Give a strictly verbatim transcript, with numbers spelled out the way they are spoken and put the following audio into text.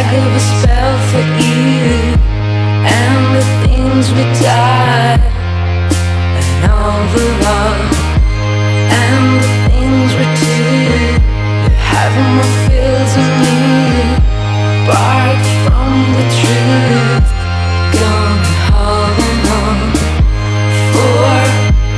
give a spell for you and the things we died, and all the love and the things we do. You're having more feels of me, bark from the tree.